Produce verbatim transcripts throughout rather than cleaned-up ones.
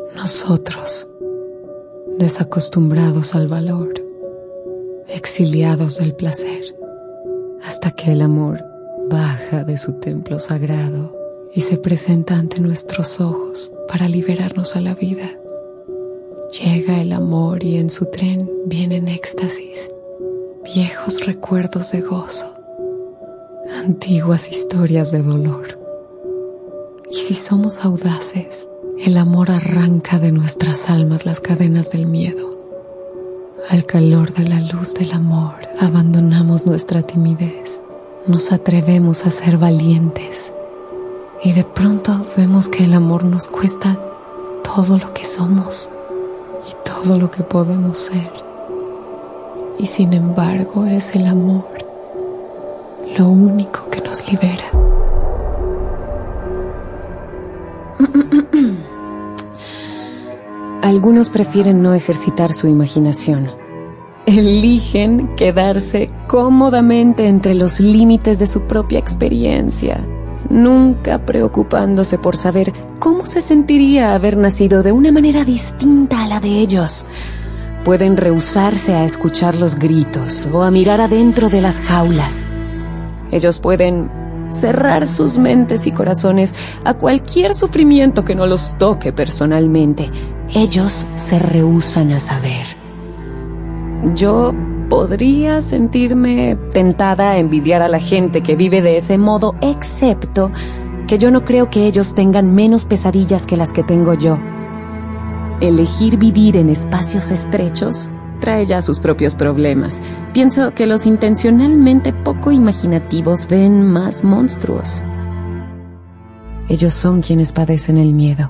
Nosotros, desacostumbrados al valor, exiliados del placer, hasta que el amor baja de su templo sagrado y se presenta ante nuestros ojos para liberarnos a la vida. Llega el amor y en su tren vienen éxtasis, viejos recuerdos de gozo, antiguas historias de dolor. Y si somos audaces, el amor arranca de nuestras almas las cadenas del miedo. Al calor de la luz del amor, abandonamos nuestra timidez, nos atrevemos a ser valientes y de pronto vemos que el amor nos cuesta todo lo que somos y todo lo que podemos ser. Y sin embargo es el amor lo único que nos libera. Algunos prefieren no ejercitar su imaginación. Eligen quedarse cómodamente entre los límites de su propia experiencia, nunca preocupándose por saber cómo se sentiría haber nacido de una manera distinta a la de ellos. Pueden rehusarse a escuchar los gritos o a mirar adentro de las jaulas. Ellos pueden cerrar sus mentes y corazones a cualquier sufrimiento que no los toque personalmente. Ellos se rehúsan a saber. Yo podría sentirme tentada a envidiar a la gente que vive de ese modo, excepto que yo no creo que ellos tengan menos pesadillas que las que tengo yo. Elegir vivir en espacios estrechos trae ya sus propios problemas. Pienso que los intencionalmente poco imaginativos ven más monstruos. Ellos son quienes padecen el miedo.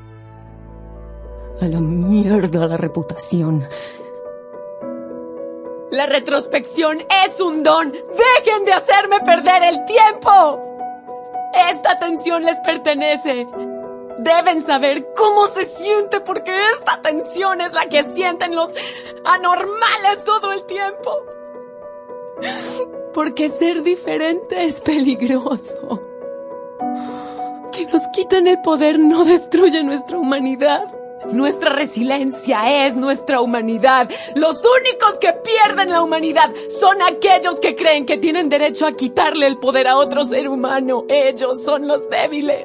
A la mierda la reputación. La retrospección es un don. ¡Dejen de hacerme perder el tiempo! Esta tensión les pertenece. Deben saber cómo se siente porque esta tensión es la que sienten los anormales todo el tiempo. Porque ser diferente es peligroso. Que nos quiten el poder no destruye nuestra humanidad. Nuestra resiliencia es nuestra humanidad. Los únicos que pierden la humanidad son aquellos que creen que tienen derecho a quitarle el poder a otro ser humano. Ellos son los débiles.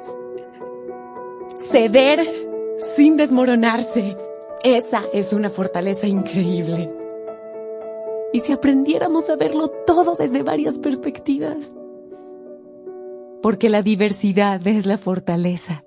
Ceder sin desmoronarse. Esa es una fortaleza increíble. ¿Y si aprendiéramos a verlo todo desde varias perspectivas? Porque la diversidad es la fortaleza.